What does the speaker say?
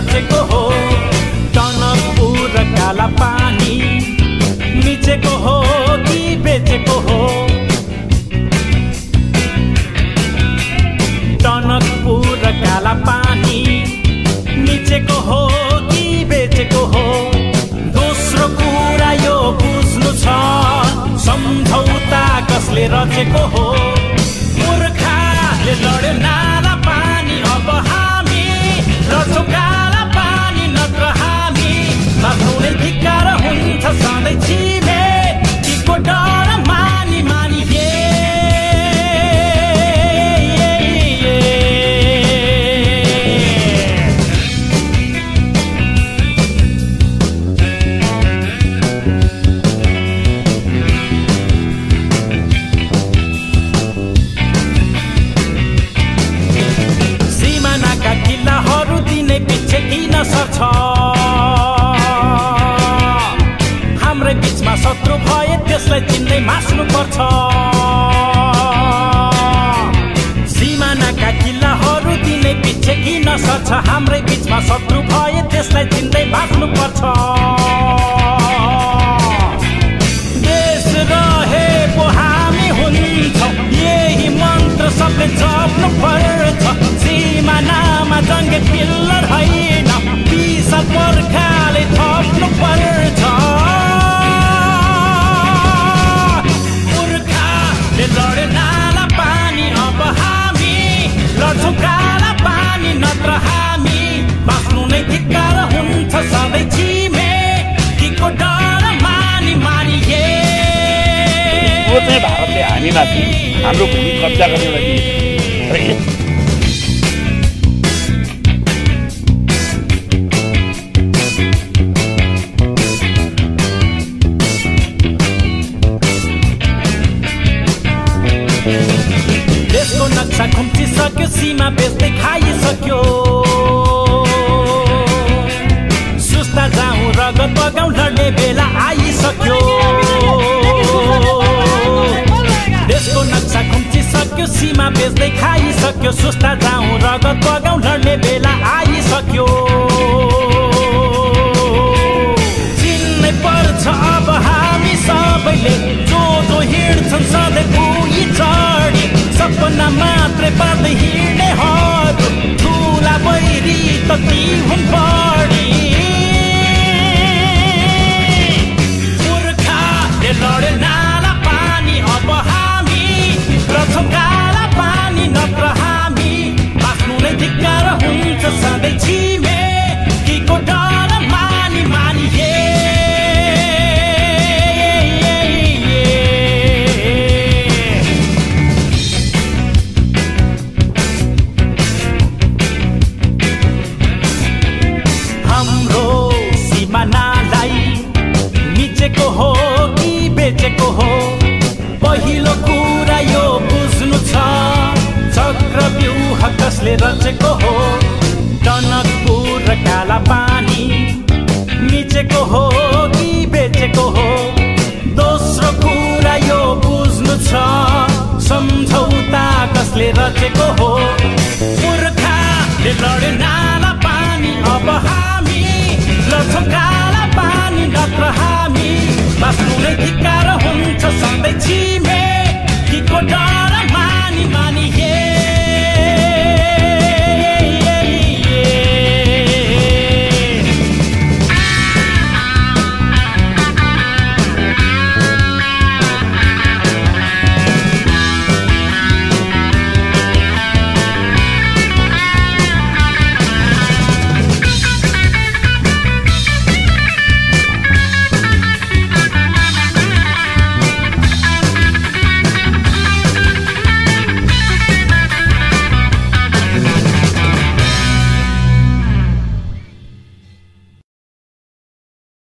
रचेको हो। टनकपुर र काला पानी मिचेको हो कि बेचेको हो। टनकपुर र काला पानी मिचेको हो कि बेचेको हो। दोस्रो कुरा यो बुझ्नु छ सम्झौता कसले रचेको हो। मूर्खले लड्यो नाला पानी, अब हामी लड्छौँ काला पानी, नत्र हामी बाँच्नु धिक्कार हुन्छ सधैँ छिमेकीको डर मानी मानी। सिमानाका किल्लाहरू दिनै पछि किन सर्छ। हाम्रै बिचमा शत्रु भए त्यसलाई चिन्दै मास्नु पर्छ। सिमानाका किल्लाहरू दिनै पछि किन सर्छ। हाम्रै बिचमा शत्रु भए त्यसलाई चिन्दै मास्नु पर्छ। देश रहे पो हामी हुन्छौँ, यही मन्त्र सबले जप्नु पर्छ। सिमानामा जङ्गे पिल्लर होइन, विशाल पर्खाले थप्नु पर्छ। मूर्खले लड्यो नाला पानी, अब हामी लड्छौँ काला पानी, नत्र हामी बाँच्नु नै धिक्कार हुन्छ सधैँ छिमेकीको डर मानी मानी। यो चाहिँ भारतले हामीमाथि हाम्रो भूमि कब्जा गर्ने लागि देशको नक्सा खुम्चिसक्यो, सीमा बेच्दै खाइसक्यो। सुस्ता जाउँ रगत बगाउँ लड्ने बेला आइसक्यो। देशको नक्सा खुम्चिसक्यो, सीमा बेच्दै खाइसक्यो। सुस्ता जाउँ रगत बगाउँ लड्ने बेला आइसक्यो। चिन्नै पर्छ अब हामी सबैले, जो हिँड्छन् सधैँ पुगी चढी। सपना मात्रै पार्दै हिँड्नेहरू ठुला बैरी त ती हुन् बढी। मूर्खले लड्यो नाला पानी, अब हामी लड्छौँ काला पानी, नत्र हामी बाँच्नु नै धिक्कार हुन्छ सधैँ छिमेकीको डर मानी मानी। हाम्रो सिमानालाई मिचेको हो कि बेचेको हो। पहिलो कुरा यो बुझ्नु छ चक्रव्यूह कसले रचेको हो। टनकपुर र काला पानी मिचेको हो कि बेचेको हो। दोस्रो कुरा यो बुझ्नु छ सम्झौता कसले रचेको हो। मूर्खले लड्यो